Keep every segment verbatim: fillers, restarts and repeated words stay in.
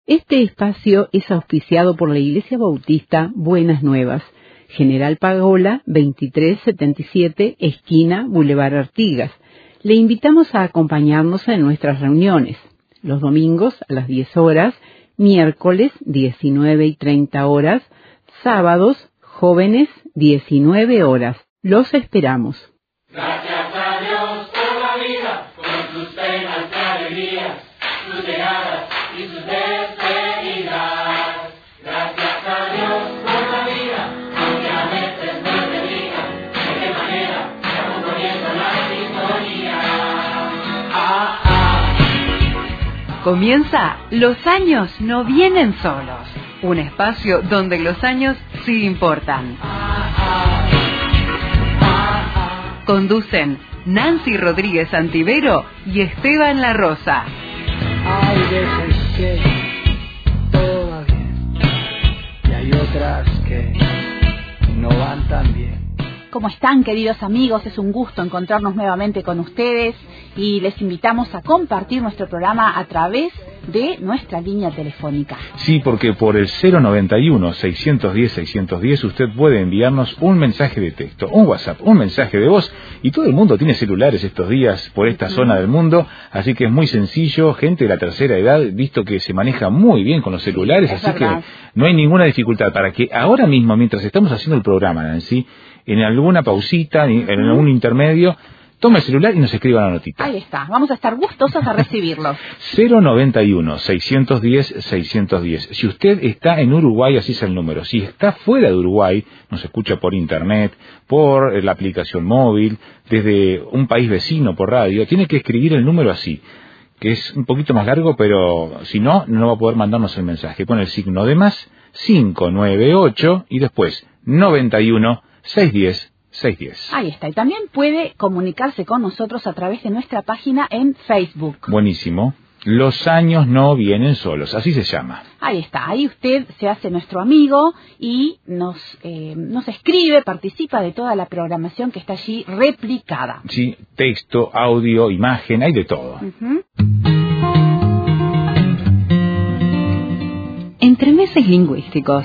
Este espacio es auspiciado por la Iglesia Bautista Buenas Nuevas, General Pagola veintitrés setenta y siete, esquina Boulevard Artigas. Le invitamos a acompañarnos en nuestras reuniones, los domingos a las diez horas, miércoles diecinueve y treinta horas, sábados jóvenes diecinueve horas. Los esperamos. Gracias a Dios por la vida, con sus penas y alegrías, sus llegadas y sus despedidas. Gracias a Dios por la vida, aunque a veces no te diga de qué manera estamos poniendo la sintonía. Ah, ah. Comienza Los años no vienen solos, un espacio donde los años sí importan. Conducen Nancy Rodríguez Antivero y Esteban La Rosa. Hay veces que todo va bien y hay otras que no van tan bien. ¿Cómo están, queridos amigos? Es un gusto encontrarnos nuevamente con ustedes y les invitamos a compartir nuestro programa a través de nuestra línea telefónica. Sí, porque por el cero noventa y uno, seiscientos diez, seiscientos diez usted puede enviarnos un mensaje de texto, un WhatsApp, un mensaje de voz, y todo el mundo tiene celulares estos días por esta uh-huh. zona del mundo, así que es muy sencillo, gente de la tercera edad, visto que se maneja muy bien con los celulares, es así verdad. que no hay ninguna dificultad para que ahora mismo, mientras estamos haciendo el programa, Nancy, en alguna pausita, en uh-huh. algún intermedio, toma el celular y nos escriba la notita. Ahí está, vamos a estar gustosos a recibirlos. cero noventa y uno, seiscientos diez, seiscientos diez. Si usted está en Uruguay, así es el número. Si está fuera de Uruguay, nos escucha por internet, por la aplicación móvil, desde un país vecino por radio, tiene que escribir el número así, que es un poquito más largo, pero si no, no va a poder mandarnos el mensaje. Pone el signo de más, cinco nueve ocho y después noventa y uno, seiscientos diez. seiscientos diez. Ahí está, y también puede comunicarse con nosotros a través de nuestra página en Facebook. Buenísimo. Los años no vienen solos, así se llama. Ahí está, ahí usted se hace nuestro amigo y nos, eh, nos escribe, participa de toda la programación que está allí replicada. Sí, texto, audio, imagen, hay de todo. Uh-huh. Entremeses lingüísticos.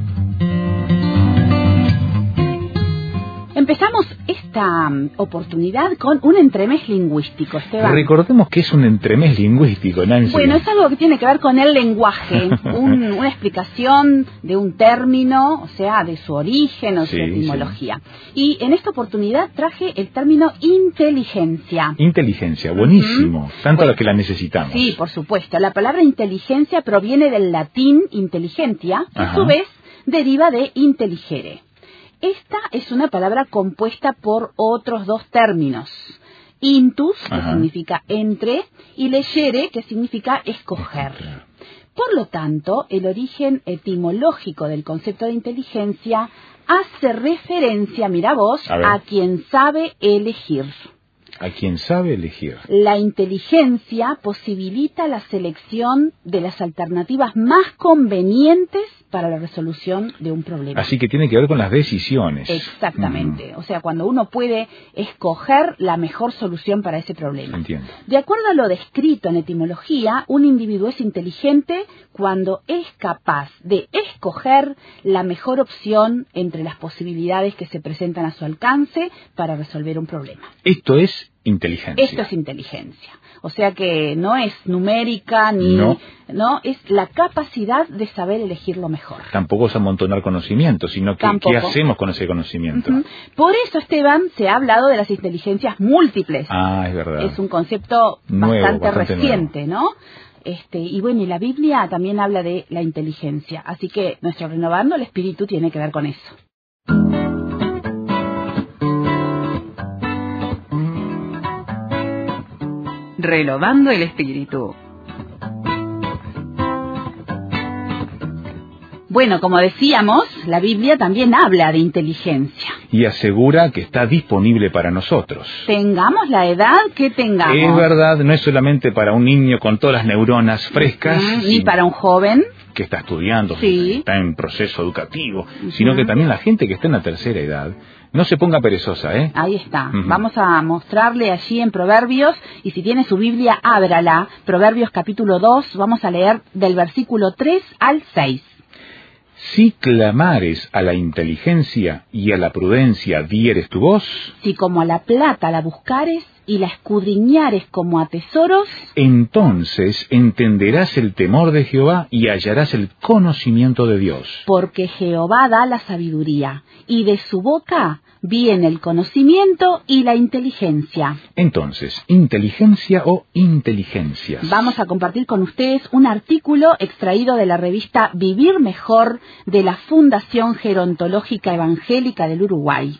Empezamos esta um, oportunidad con un entremés lingüístico, Esteban. Recordemos que es un entremés lingüístico, Nancy. Bueno, es algo que tiene que ver con el lenguaje, un, una explicación de un término, o sea, de su origen o sí, su etimología. Sí. Y en esta oportunidad traje el término inteligencia. Inteligencia, buenísimo, uh-huh. tanto bueno, la que la necesitamos. Sí, por supuesto. La palabra inteligencia proviene del latín intelligentia, que Ajá. a su vez deriva de intelligere. Esta es una palabra compuesta por otros dos términos. Intus, que Ajá. significa entre, y legere, que significa escoger. Por lo tanto, el origen etimológico del concepto de inteligencia hace referencia, mira vos, a, a quien sabe elegir. A quien sabe elegir. La inteligencia posibilita la selección de las alternativas más convenientes para la resolución de un problema. Así que tiene que ver con las decisiones. Exactamente. Mm. O sea, cuando uno puede escoger la mejor solución para ese problema. Entiendo. De acuerdo a lo descrito en etimología, un individuo es inteligente cuando es capaz de escoger la mejor opción entre las posibilidades que se presentan a su alcance para resolver un problema. Esto es inteligencia. Esto es inteligencia. O sea que no es numérica ni... No. No, es la capacidad de saber elegir lo mejor. Tampoco es amontonar conocimiento, sino que Tampoco. ¿qué hacemos con ese conocimiento? Uh-huh. Por eso, Esteban, se ha hablado de las inteligencias múltiples. Ah, es verdad. Es un concepto nuevo, bastante, bastante reciente, nuevo. ¿no? Este, y bueno, y la Biblia también habla de la inteligencia. Así que nuestro Renovando el Espíritu tiene que ver con eso. Renovando el Espíritu. Bueno, como decíamos, la Biblia también habla de inteligencia. Y asegura que está disponible para nosotros. Tengamos la edad que tengamos. Es verdad, no es solamente para un niño con todas las neuronas frescas. Mm, ni para un joven. que está estudiando, Sí. está en proceso educativo, uh-huh. sino que también la gente que está en la tercera edad, no se ponga perezosa, ¿eh? Ahí está. Uh-huh. Vamos a mostrarle allí en Proverbios, y si tiene su Biblia, ábrala. Proverbios capítulo dos, vamos a leer del versículo tres al seis. Si clamares a la inteligencia y a la prudencia dieres tu voz, Si como a la plata la buscares y la escudriñares como a tesoros, entonces entenderás el temor de Jehová y hallarás el conocimiento de Dios. porque Jehová da la sabiduría, y de su boca viene el conocimiento y la inteligencia. Entonces, ¿inteligencia o inteligencias? Vamos a compartir con ustedes un artículo extraído de la revista Vivir Mejor de la Fundación Gerontológica Evangélica del Uruguay.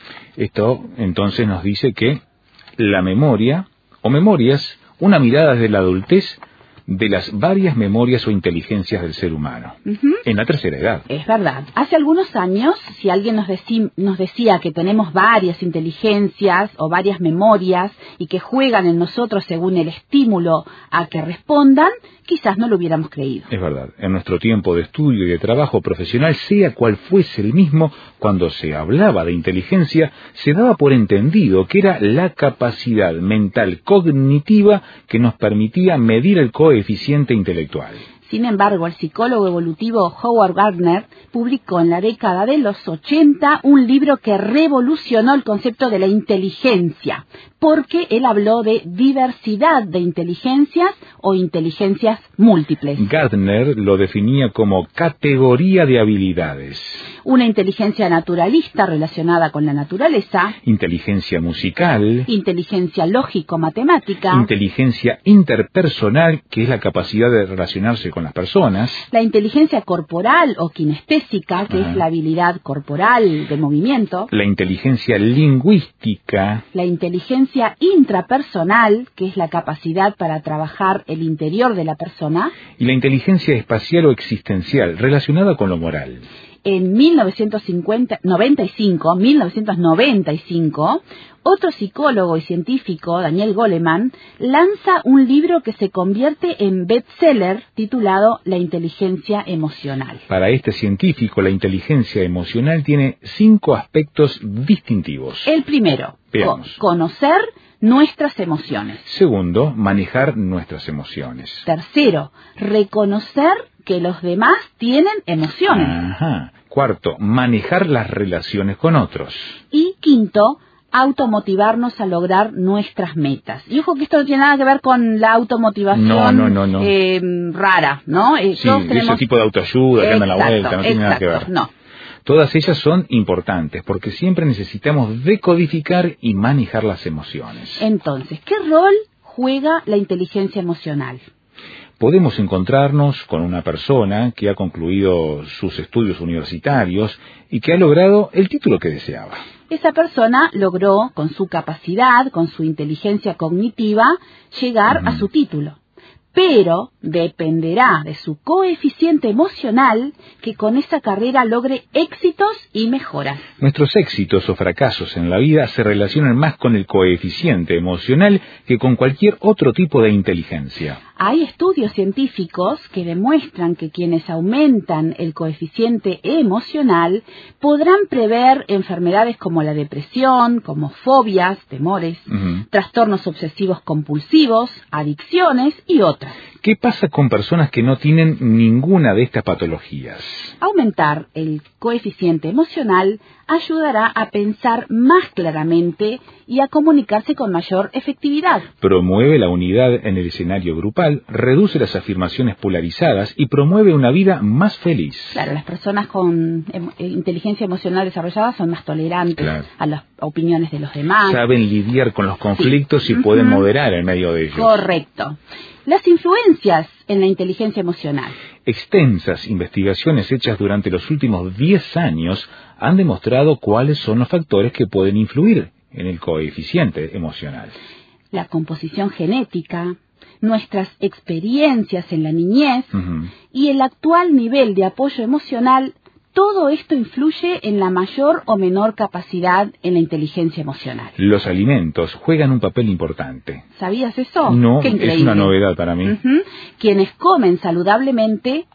Esto entonces nos dice que la memoria, o memorias, una mirada desde la adultez de las varias memorias o inteligencias del ser humano, Uh-huh. en la tercera edad. Es verdad. Hace algunos años, si alguien nos, deci- nos decía que tenemos varias inteligencias o varias memorias y que juegan en nosotros según el estímulo a que respondan, quizás no lo hubiéramos creído. Es verdad, en nuestro tiempo de estudio y de trabajo profesional, sea cual fuese el mismo, cuando se hablaba de inteligencia, se daba por entendido que era la capacidad mental cognitiva que nos permitía medir el coeficiente intelectual. Sin embargo, el psicólogo evolutivo Howard Gardner publicó en la década de los ochenta un libro que revolucionó el concepto de la inteligencia, porque él habló de diversidad de inteligencias o inteligencias múltiples. Gardner lo definía como categoría de habilidades. Una inteligencia naturalista relacionada con la naturaleza, Inteligencia musical, inteligencia lógico-matemática, inteligencia interpersonal, que es la capacidad de relacionarse con las personas, la inteligencia corporal o kinestésica, que Ajá. es la habilidad corporal de movimiento, la inteligencia lingüística, la inteligencia intrapersonal, que es la capacidad para trabajar el interior de la persona. y la inteligencia espacial o existencial, relacionada con lo moral. En mil novecientos noventa y cinco, mil novecientos noventa y cinco, otro psicólogo y científico, Daniel Goleman, lanza un libro que se convierte en bestseller titulado La inteligencia emocional. Para este científico, la inteligencia emocional tiene cinco aspectos distintivos. El primero, Veamos. co- conocer nuestras emociones. Segundo, manejar nuestras emociones. Tercero, reconocer que los demás tienen emociones. Ajá. Cuarto, manejar las relaciones con otros. Y quinto, automotivarnos a lograr nuestras metas. Y ojo que esto no tiene nada que ver con la automotivación No, no, no, no. eh, rara, ¿no? Eh, Sí, todos de tenemos- ese tipo de autoayuda que anda a la Exacto, vuelta, no tiene nada que exacto, ver. No. Todas ellas son importantes porque siempre necesitamos decodificar y manejar las emociones. Entonces, ¿qué rol juega la inteligencia emocional? Podemos encontrarnos con una persona que ha concluido sus estudios universitarios y que ha logrado el título que deseaba. Esa persona logró, con su capacidad, con su inteligencia cognitiva, llegar Ujú. a su título. Pero dependerá de su coeficiente emocional que con esa carrera logre éxitos y mejoras. Nuestros éxitos o fracasos en la vida se relacionan más con el coeficiente emocional que con cualquier otro tipo de inteligencia. Hay estudios científicos que demuestran que quienes aumentan el coeficiente emocional podrán prever enfermedades como la depresión, como fobias, temores, Ujú. trastornos obsesivos compulsivos, adicciones y otras. ¿Qué pasa con personas que no tienen ninguna de estas patologías? Aumentar el coeficiente emocional ayudará a pensar más claramente y a comunicarse con mayor efectividad. Promueve la unidad en el escenario grupal, reduce las afirmaciones polarizadas y promueve una vida más feliz. Claro, las personas con em, eh, inteligencia emocional desarrollada son más tolerantes Claro. a las opiniones de los demás. Saben lidiar con los conflictos y Ujú. pueden moderar en medio de ellos. Correcto. Las influencias en la inteligencia emocional. Extensas investigaciones hechas durante los últimos diez años han demostrado cuáles son los factores que pueden influir en el coeficiente emocional. La composición genética, nuestras experiencias en la niñez Ujú. y el actual nivel de apoyo emocional, todo esto influye en la mayor o menor capacidad en la inteligencia emocional. Los alimentos juegan un papel importante. ¿Sabías eso? No, Qué es increíble. una novedad para mí. Ujú. Quienes comen saludablemente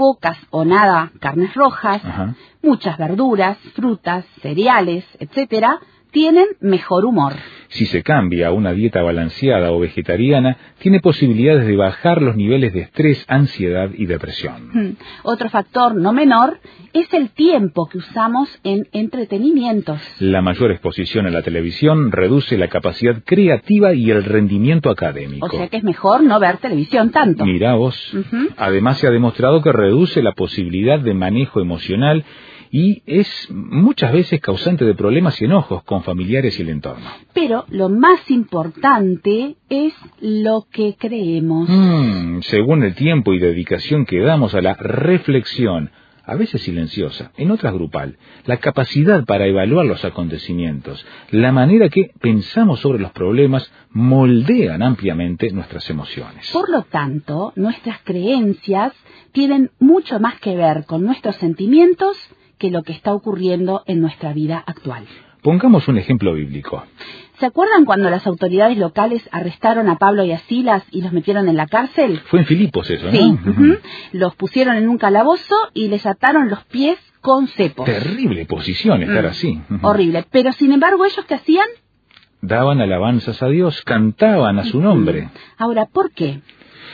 pocas o nada carnes rojas, Ajá. muchas verduras, frutas, cereales, etcétera, tienen mejor humor. Si se cambia a una dieta balanceada o vegetariana, tiene posibilidades de bajar los niveles de estrés, ansiedad y depresión. Hmm. Otro factor no menor es el tiempo que usamos en entretenimientos. La mayor exposición a la televisión reduce la capacidad creativa y el rendimiento académico. O sea que es mejor no ver televisión tanto. Mirá vos. Ujú. Además se ha demostrado que reduce la posibilidad de manejo emocional y es muchas veces causante de problemas y enojos con familiares y el entorno. Pero lo más importante es lo que creemos. Mm, según el tiempo y dedicación que damos a la reflexión, a veces silenciosa, en otras grupal, la capacidad para evaluar los acontecimientos, la manera que pensamos sobre los problemas moldean ampliamente nuestras emociones. Por lo tanto, nuestras creencias tienen mucho más que ver con nuestros sentimientos que lo que está ocurriendo en nuestra vida actual. Pongamos un ejemplo bíblico. ¿Se acuerdan cuando las autoridades locales arrestaron a Pablo y a Silas y los metieron en la cárcel? Fue en Filipos eso, ¿no? Sí, ujú. Los pusieron en un calabozo y les ataron los pies con cepos. Terrible posición estar Mm. así. Ujú. Horrible. Pero sin embargo, ¿ellos qué hacían? Daban alabanzas a Dios, cantaban a su nombre, Ahora, ¿por qué?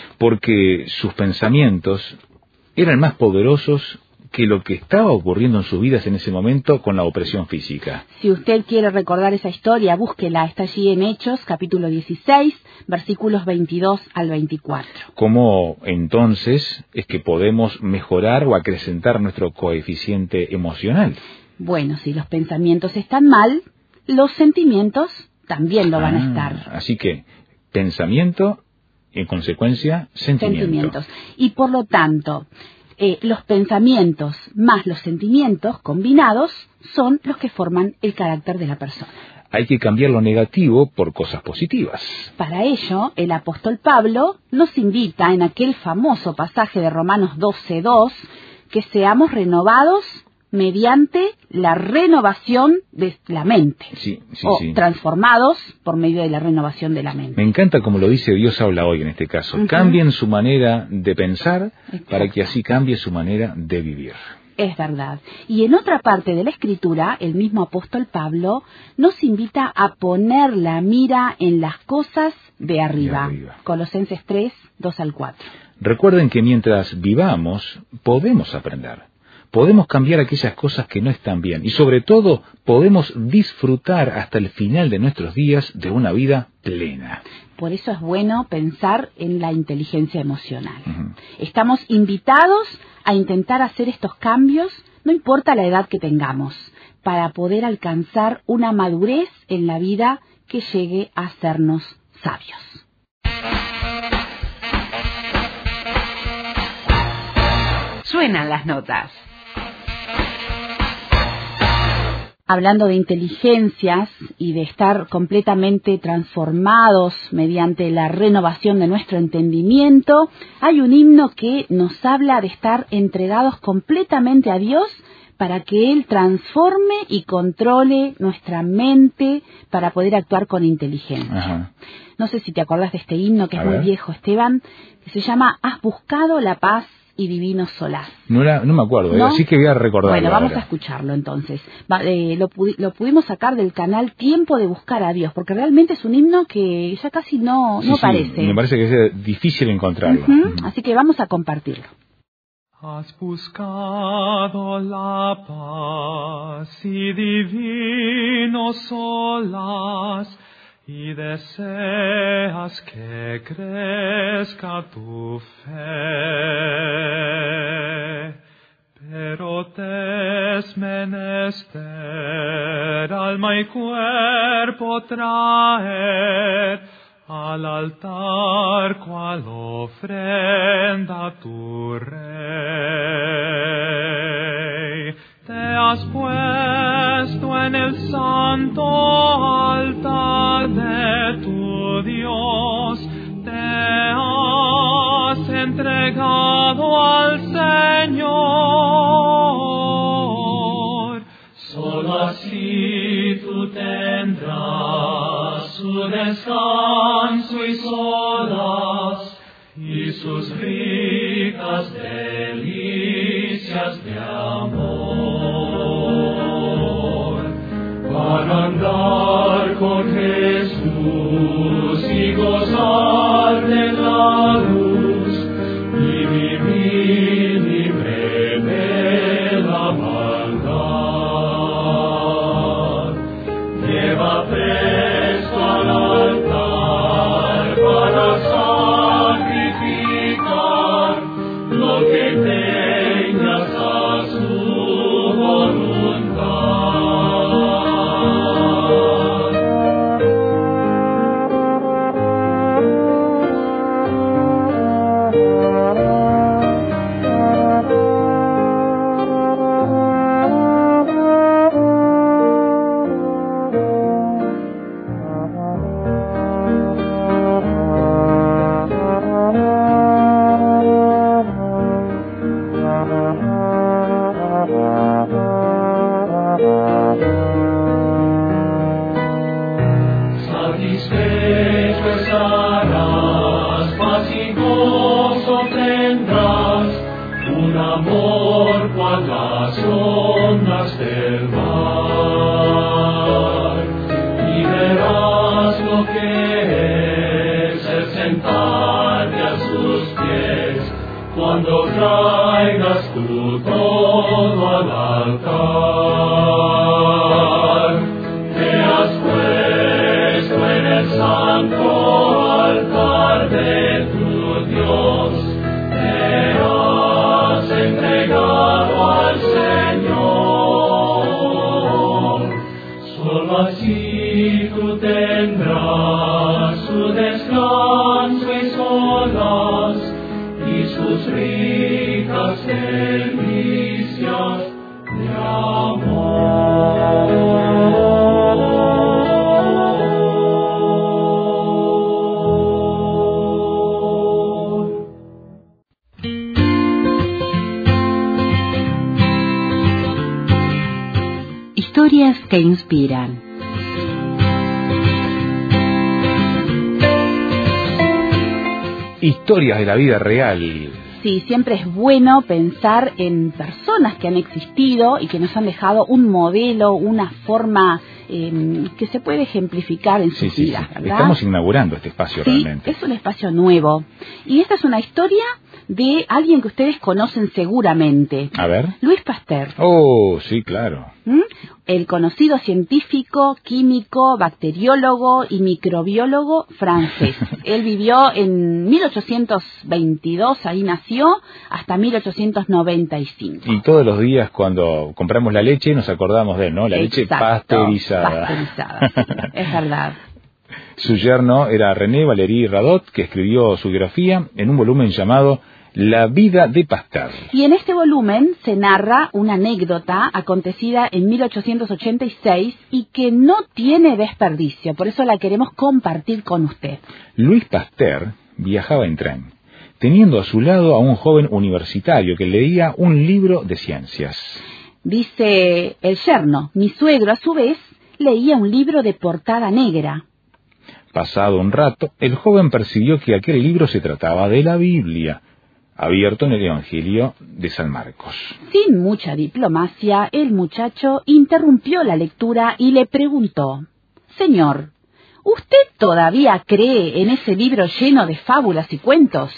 porque sus pensamientos eran más poderosos que lo que estaba ocurriendo en sus vidas en ese momento con la opresión física. Si usted quiere recordar esa historia, búsquela. Está allí en Hechos, capítulo dieciséis, versículos veintidós al veinticuatro. ¿Cómo entonces es que podemos mejorar o acrecentar nuestro coeficiente emocional? Bueno, si los pensamientos están mal, los sentimientos también lo van a Ah, estar. Así que pensamiento, en consecuencia, sentimiento. Sentimientos. Y por lo tanto, eh, los pensamientos más los sentimientos combinados son los que forman el carácter de la persona. Hay que cambiar lo negativo por cosas positivas. Para ello, el apóstol Pablo nos invita en aquel famoso pasaje de Romanos doce dos que seamos renovados mediante la renovación de la mente, Sí, sí, o sí. transformados por medio de la renovación de la mente. Me encanta como lo dice Dios habla hoy en este caso. Ujú. Cambien su manera de pensar Exacto. para que así cambie su manera de vivir. Es verdad. Y en otra parte de la Escritura, el mismo apóstol Pablo nos invita a poner la mira en las cosas de arriba. De arriba. Colosenses tres, dos al cuatro. Recuerden que mientras vivamos, podemos aprender. Podemos cambiar aquellas cosas que no están bien. Y sobre todo, podemos disfrutar hasta el final de nuestros días de una vida plena. Por eso es bueno pensar en la inteligencia emocional. Ujú. Estamos invitados a intentar hacer estos cambios, no importa la edad que tengamos, para poder alcanzar una madurez en la vida que llegue a hacernos sabios. Suenan las notas. Hablando de inteligencias y de estar completamente transformados mediante la renovación de nuestro entendimiento, hay un himno que nos habla de estar entregados completamente a Dios para que Él transforme y controle nuestra mente para poder actuar con inteligencia. Ajá. No sé si te acuerdas de este himno que A es muy ver. viejo, Esteban, que se llama Has buscado la paz y divino solaz. No, era, no me acuerdo, ¿eh? ¿No? Así que voy a recordarlo. Bueno, vamos ahora. a escucharlo entonces. Va, eh, lo, pudi- lo pudimos sacar del canal Tiempo de Buscar a Dios, porque realmente es un himno que ya casi no, Sí, no sí, aparece. me parece que es difícil encontrarlo. Ujú, Ujú. Así que vamos a compartirlo. Has buscado la paz y divino solaz, y deseas que crezca tu fe. Pero te es menester alma y cuerpo traer al altar cual ofrenda tu rey. Te has puesto en el santo altar de tu Dios, te has entregado al Señor. Solo así tú tendrás su descanso y solas y sus ricas delicias. delicias de amor. Para andar con Jesús y gozar de la luz y vivir libre de la maldad. Lleva presto al altar para sacrificar lo que tengas a su voluntad. Satisfecho estarás, paz y gozo tendrás, un amor cual las ondas del mar. Y verás lo que es el sentarte a sus pies, cuando traigas tú todo al altar. Te has puesto en el santo altar de tu Dios, te has entregado al Señor. Solo así tú tendrás su descanso y solas y sus ricas delicias de amor. Historias que inspiran. Historias de la vida real. Sí, siempre es bueno pensar en personas que han existido y que nos han dejado un modelo, una forma eh, que se puede ejemplificar en sus Sí, sí, vidas, sí. ¿verdad? Estamos inaugurando este espacio Sí, realmente. es un espacio nuevo. Y esta es una historia de alguien que ustedes conocen seguramente. A ver. Luis Pasteur. Oh, sí, claro. ¿Mm? El conocido científico, químico, bacteriólogo y microbiólogo francés. Él vivió en mil ochocientos veintidós, ahí nació, hasta mil ochocientos noventa y cinco. Y todos los días cuando compramos la leche nos acordamos de él, ¿no? La leche Exacto, pasteurizada. pasteurizada, sí, es verdad. Su yerno era René Valéry Radot, que escribió su biografía en un volumen llamado La vida de Pasteur. Y en este volumen se narra una anécdota acontecida en mil ochocientos ochenta y seis y que no tiene desperdicio, por eso la queremos compartir con usted. Luis Pasteur viajaba en tren, teniendo a su lado a un joven universitario que leía un libro de ciencias. Dice el yerno, mi suegro a su vez leía un libro de portada negra. Pasado un rato, el joven percibió que aquel libro se trataba de la Biblia, abierto en el Evangelio de San Marcos. Sin mucha diplomacia, el muchacho interrumpió la lectura y le preguntó, Señor, ¿usted todavía cree en ese libro lleno de fábulas y cuentos?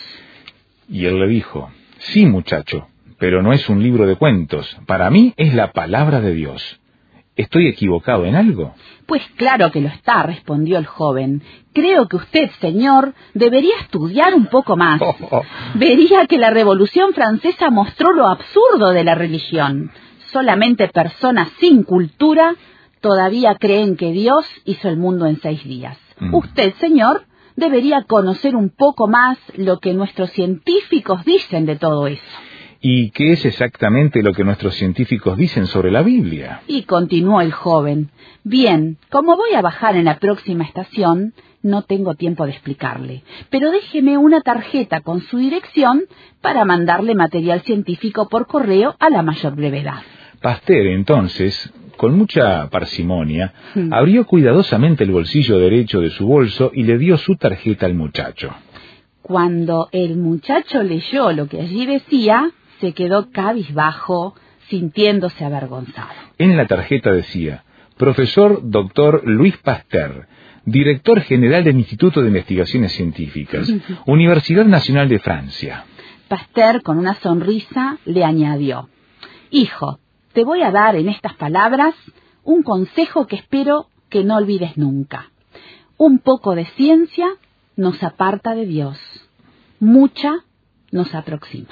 Y él le dijo, sí, muchacho, pero no es un libro de cuentos, para mí es la palabra de Dios. ¿Estoy equivocado en algo? Pues claro que lo está, respondió el joven. Creo que usted, señor, debería estudiar un poco más. Oh, oh. Vería que la Revolución Francesa mostró lo absurdo de la religión. Solamente personas sin cultura todavía creen que Dios hizo el mundo en seis días. Mm. Usted, señor, debería conocer un poco más lo que nuestros científicos dicen de todo eso. ¿Y qué es exactamente lo que nuestros científicos dicen sobre la Biblia? Y continuó el joven. Bien, como voy a bajar en la próxima estación, no tengo tiempo de explicarle, pero déjeme una tarjeta con su dirección para mandarle material científico por correo a la mayor brevedad. Pasteur, entonces, con mucha parsimonia, Hmm. abrió cuidadosamente el bolsillo derecho de su bolso y le dio su tarjeta al muchacho. Cuando el muchacho leyó lo que allí decía, se quedó cabizbajo, sintiéndose avergonzado. En la tarjeta decía: profesor doctor Luis Pasteur, director general del Instituto de Investigaciones Científicas, Universidad Nacional de Francia. Pasteur, con una sonrisa, le añadió: hijo, te voy a dar en estas palabras un consejo que espero que no olvides nunca. Un poco de ciencia nos aparta de Dios, mucha nos aproxima.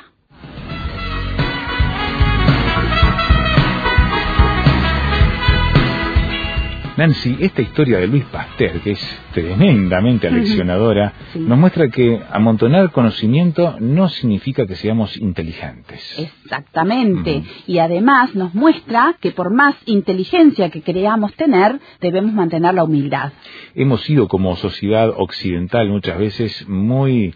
Nancy, esta historia de Luis Pasteur, que es tremendamente aleccionadora, sí, nos muestra que amontonar conocimiento no significa que seamos inteligentes. Exactamente. Uh-huh. Y además nos muestra que por más inteligencia que creamos tener, debemos mantener la humildad. Hemos sido como sociedad occidental muchas veces muy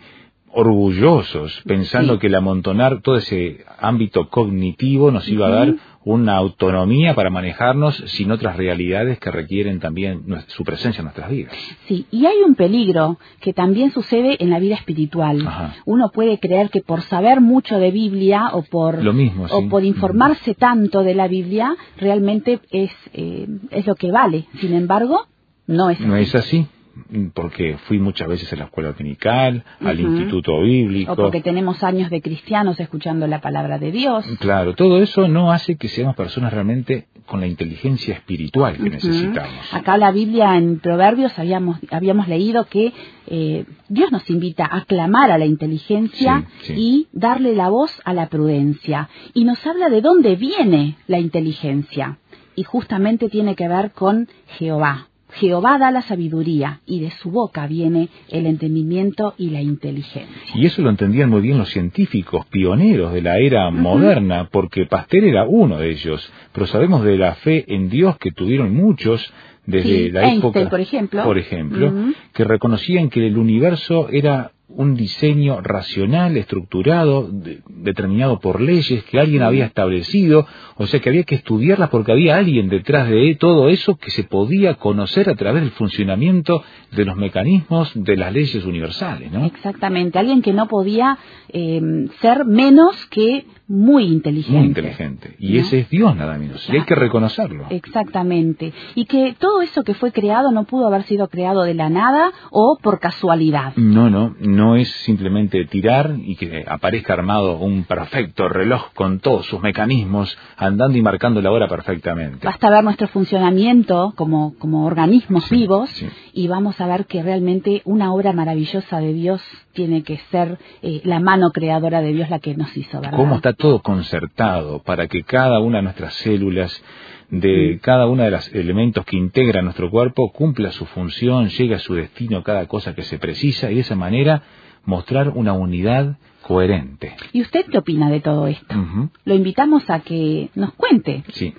orgullosos, pensando sí, que el amontonar todo ese ámbito cognitivo nos iba uh-huh. a dar una autonomía para manejarnos sin otras realidades que requieren también su presencia en nuestras vidas. Sí, y hay un peligro que también sucede en la vida espiritual. Ajá. Uno puede creer que por saber mucho de Biblia o por, lo mismo, sí, o por informarse uh-huh. tanto de la Biblia, realmente es, eh, es lo que vale. Sin embargo, no es así. No es así. Porque fui muchas veces a la escuela dominical, uh-huh. al instituto bíblico. O porque tenemos años de cristianos escuchando la palabra de Dios. Claro, todo eso no hace que seamos personas realmente con la inteligencia espiritual que uh-huh. necesitamos. Acá la Biblia en Proverbios habíamos, habíamos leído que eh, Dios nos invita a clamar a la inteligencia sí, sí. y darle la voz a la prudencia. Y nos habla de dónde viene la inteligencia. Y justamente tiene que ver con Jehová. Jehová da la sabiduría y de su boca viene el entendimiento y la inteligencia. Y eso lo entendían muy bien los científicos pioneros de la era uh-huh. moderna, porque Pasteur era uno de ellos, pero sabemos de la fe en Dios que tuvieron muchos desde sí, la Einstein, época, por ejemplo, por ejemplo uh-huh. que reconocían que el universo era un diseño racional, estructurado, de, determinado por leyes que alguien había establecido, o sea que había que estudiarlas porque había alguien detrás de todo eso que se podía conocer a través del funcionamiento de los mecanismos de las leyes universales, ¿no? Exactamente, alguien que no podía eh, ser menos que muy inteligente. Muy inteligente, y ¿no? ese es Dios nada menos, claro. Y hay que reconocerlo. Exactamente, y que todo eso que fue creado no pudo haber sido creado de la nada o por casualidad. No, no, no. No es simplemente tirar y que aparezca armado un perfecto reloj con todos sus mecanismos andando y marcando la hora perfectamente. Basta ver nuestro funcionamiento como, como organismos sí, vivos sí. y vamos a ver que realmente una obra maravillosa de Dios tiene que ser eh, la mano creadora de Dios la que nos hizo, ¿verdad? Cómo está todo concertado para que cada una de nuestras células, de cada uno de los elementos que integra nuestro cuerpo, cumpla su función, llegue a su destino cada cosa que se precisa y de esa manera mostrar una unidad coherente. ¿Y usted qué opina de todo esto? Uh-huh. Lo invitamos a que nos cuente sí.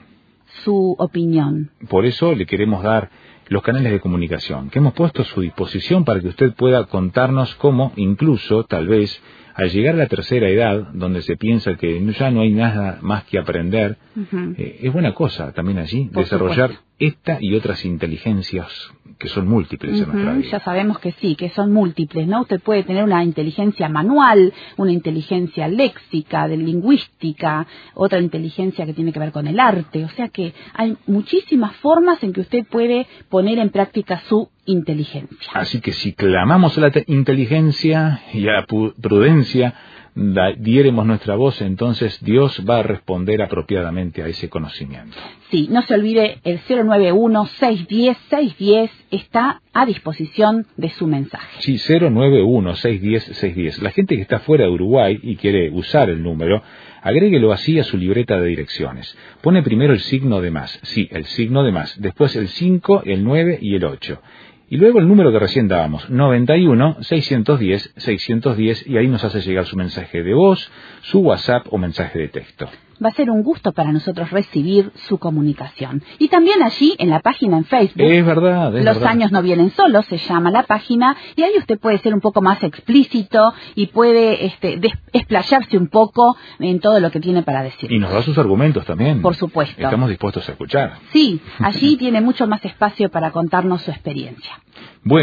su opinión. Por eso le queremos dar los canales de comunicación que hemos puesto a su disposición para que usted pueda contarnos cómo, incluso, tal vez, al llegar a la tercera edad, donde se piensa que ya no hay nada más que aprender, uh-huh. eh, es buena cosa también allí Por desarrollar supuesto. esta y otras inteligencias que son múltiples uh-huh. en nuestra vida. Ya sabemos que sí, que son múltiples, ¿no? Usted puede tener una inteligencia manual, una inteligencia léxica, de lingüística, otra inteligencia que tiene que ver con el arte, o sea que hay muchísimas formas en que usted puede poner en práctica su inteligencia. Así que si clamamos a la te- inteligencia y a la pu- prudencia, da- diéremos nuestra voz, entonces Dios va a responder apropiadamente a ese conocimiento. Sí, no se olvide, el cero nueve uno, seis uno cero, seis uno cero está a disposición de su mensaje. Sí, cero nueve uno, seis uno cero, seis uno cero. La gente que está fuera de Uruguay y quiere usar el número, agréguelo así a su libreta de direcciones. Pone primero el signo de más, sí, el signo de más, después el cinco, el nueve y el ocho. Y luego el número que recién dábamos, noventa y uno, seiscientos diez, seiscientos diez, y ahí nos hace llegar su mensaje de voz, su WhatsApp o mensaje de texto. Va a ser un gusto para nosotros recibir su comunicación. Y también allí, en la página en Facebook, es verdad, es Los verdad. años no vienen solos, se llama la página, y ahí usted puede ser un poco más explícito y puede este, des- explayarse un poco en todo lo que tiene para decir. Y nos da sus argumentos también. Por supuesto. Estamos dispuestos a escuchar. Sí, allí tiene mucho más espacio para contarnos su experiencia. Bueno,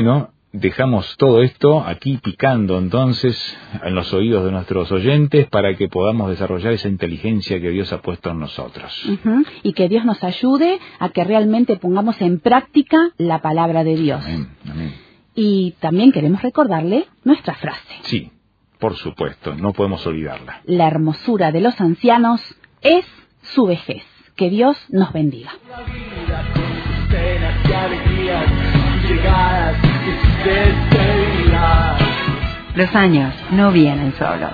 dejamos todo esto aquí picando entonces en los oídos de nuestros oyentes para que podamos desarrollar esa inteligencia que Dios ha puesto en nosotros. Uh-huh. Y que Dios nos ayude a que realmente pongamos en práctica la palabra de Dios. Amén, amén. Y también queremos recordarle nuestra frase. Sí, por supuesto, no podemos olvidarla. La hermosura de los ancianos es su vejez. Que Dios nos bendiga. La vida con sus penas y alegrías, sus llegadas y sus despedidas. Los años no vienen solos.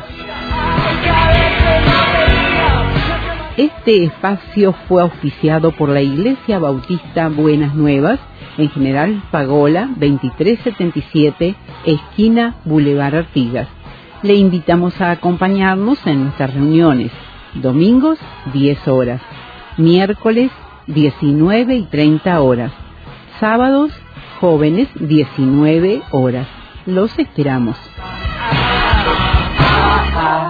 Este espacio fue auspiciado por la Iglesia Bautista Buenas Nuevas, en General Pagola veintitrés setenta y siete, esquina Boulevard Artigas. Le invitamos a acompañarnos en nuestras reuniones, domingos diez horas, miércoles diecinueve y treinta horas, sábados jóvenes diecinueve horas. Los esperamos. Ah, ah, ah.